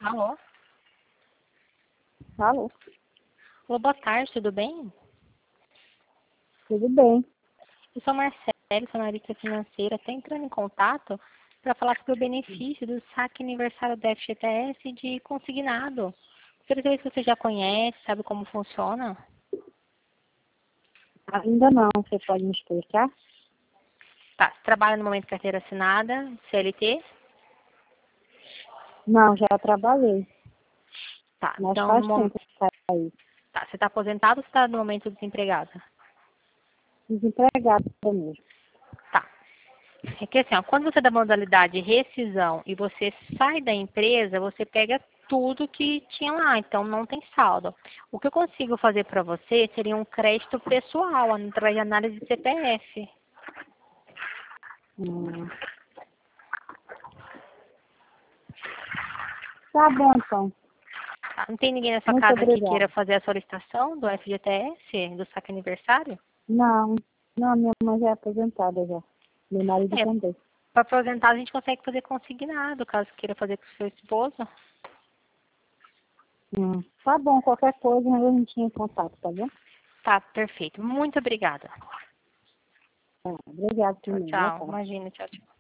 Alô? Alô, Alô, boa tarde, tudo bem? tudo bem? Eu sou a Marcele, sou analista financeira. Estou entrando em contato para falar sobre o benefício do saque aniversário da FGTS de consignado. Queria saber se você já conhece, sabe como funciona. Ainda não, você pode me explicar? Tá, você trabalha no momento carteira assinada, CLT? Não, já trabalhei, Tá, mas então faz tempo que está aí. tá, você está aposentado ou você está no momento desempregado? Desempregado mesmo. Tá. É que assim, ó, quando você dá modalidade rescisão e você sai da empresa, você pega tudo que tinha lá, então não tem saldo. O que eu consigo fazer para você seria um crédito pessoal, através de análise de CPF. Hum. Tá bom, então. Tá? Não tem ninguém na sua Muito casa que obrigada. queira fazer a solicitação do FGTS, do saque aniversário? Não, não, minha mãe já é aposentada já. Meu marido É, também. para aposentar a gente consegue fazer consignado, caso queira fazer com o seu esposo. Tá bom, qualquer coisa a gente entra em contato, tá bom? Tá, perfeito. Muito obrigada. Tá, obrigado Tchau, também. Boa tchau. tarde. Imagina, tchau, tchau.